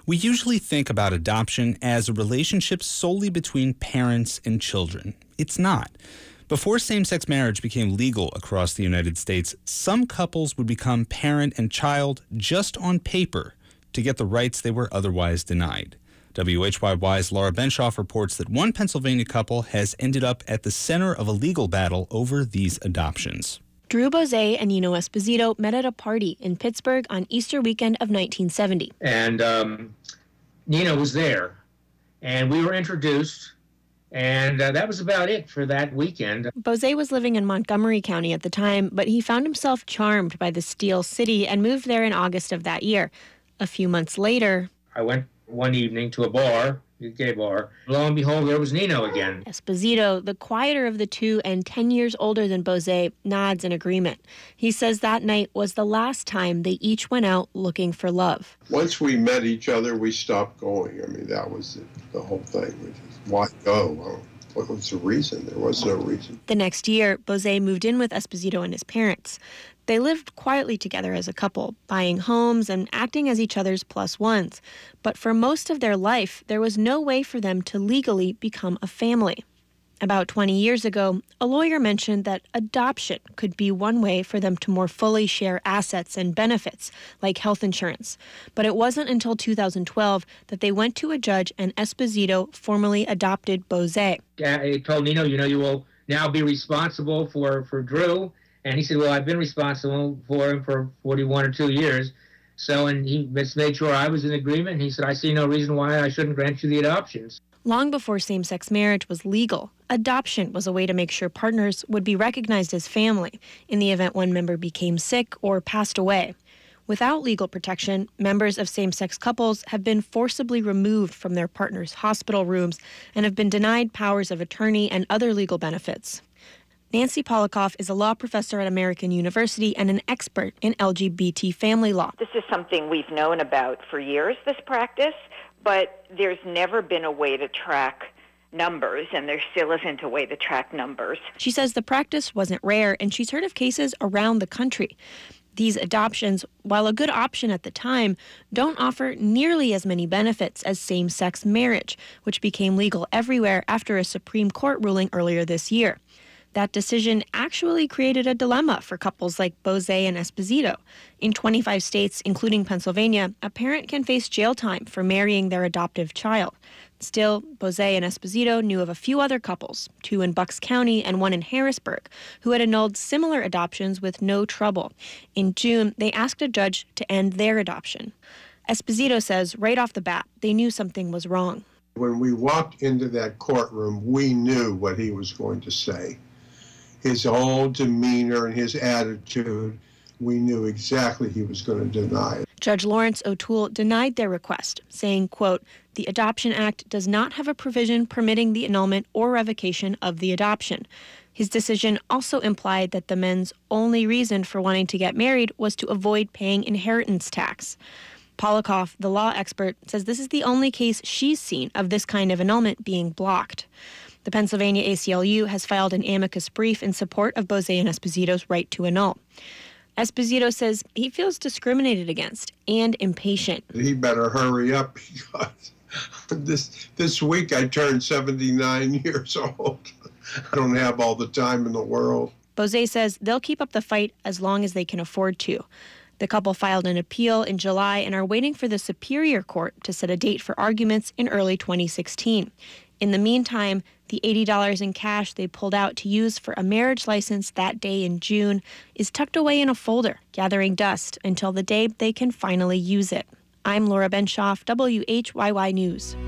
We usually think about adoption as a relationship solely between parents and children. It's not. Before same-sex marriage became legal across the United States, some couples would become parent and child just on paper to get the rights they were otherwise denied. WHYY's Laura Benshoff reports that one Pennsylvania couple has ended up at the center of a legal battle over these adoptions. Drew Bozay and Nino Esposito met at a party in Pittsburgh on Easter weekend of 1970. And Nino was there, and we were introduced, and that was about it for that weekend. Bozay was living in Montgomery County at the time, but he found himself charmed by the Steel City and moved there in August of that year. A few months later, I went one evening to a bar, a gay bar. Lo and behold, there was Nino again. Esposito, the quieter of the two and 10 years older than Bozay, nods in agreement. He says that night was the last time they each went out looking for love. Once we met each other, we stopped going. I mean, that was the whole thing. We just, why go? Well, what was the reason? There was no reason. The next year, Bozay moved in with Esposito and his parents. They lived quietly together as a couple, buying homes and acting as each other's plus ones. But for most of their life, there was no way for them to legally become a family. About 20 years ago, a lawyer mentioned that adoption could be one way for them to more fully share assets and benefits, like health insurance. But it wasn't until 2012 that they went to a judge and Esposito formally adopted Bozay. I told Nino, you will now be responsible for Drew. And he said, well, I've been responsible for him for 41 or 2 years. So, and he just made sure I was in agreement. And he said, I see no reason why I shouldn't grant you the adoptions. Long before same-sex marriage was legal, adoption was a way to make sure partners would be recognized as family in the event one member became sick or passed away. Without legal protection, members of same-sex couples have been forcibly removed from their partners' hospital rooms and have been denied powers of attorney and other legal benefits. Nancy Polikoff is a law professor at American University and an expert in LGBT family law. This is something we've known about for years, this practice, but there's never been a way to track numbers, and there still isn't a way to track numbers. She says the practice wasn't rare, and she's heard of cases around the country. These adoptions, while a good option at the time, don't offer nearly as many benefits as same-sex marriage, which became legal everywhere after a Supreme Court ruling earlier this year. That decision actually created a dilemma for couples like Bozay and Esposito. In 25 states, including Pennsylvania, a parent can face jail time for marrying their adoptive child. Still, Bozay and Esposito knew of a few other couples, 2 in Bucks County and 1 in Harrisburg, who had annulled similar adoptions with no trouble. In June, they asked a judge to end their adoption. Esposito says right off the bat, they knew something was wrong. When we walked into that courtroom, we knew what he was going to say. His whole demeanor and his attitude, we knew exactly he was going to deny it. Judge Lawrence O'Toole denied their request, saying, quote, "The Adoption Act does not have a provision permitting the annulment or revocation of the adoption." His decision also implied that the men's only reason for wanting to get married was to avoid paying inheritance tax. Polikoff, the law expert, says this is the only case she's seen of this kind of annulment being blocked. The Pennsylvania ACLU has filed an amicus brief in support of Bozay and Esposito's right to annul. Esposito says he feels discriminated against and impatient. He better hurry up because this week I turned 79 years old. I don't have all the time in the world. Bozay says they'll keep up the fight as long as they can afford to. The couple filed an appeal in July and are waiting for the Superior Court to set a date for arguments in early 2016. In the meantime, the $80 in cash they pulled out to use for a marriage license that day in June is tucked away in a folder, gathering dust until the day they can finally use it. I'm Laura Benshoff, WHYY News.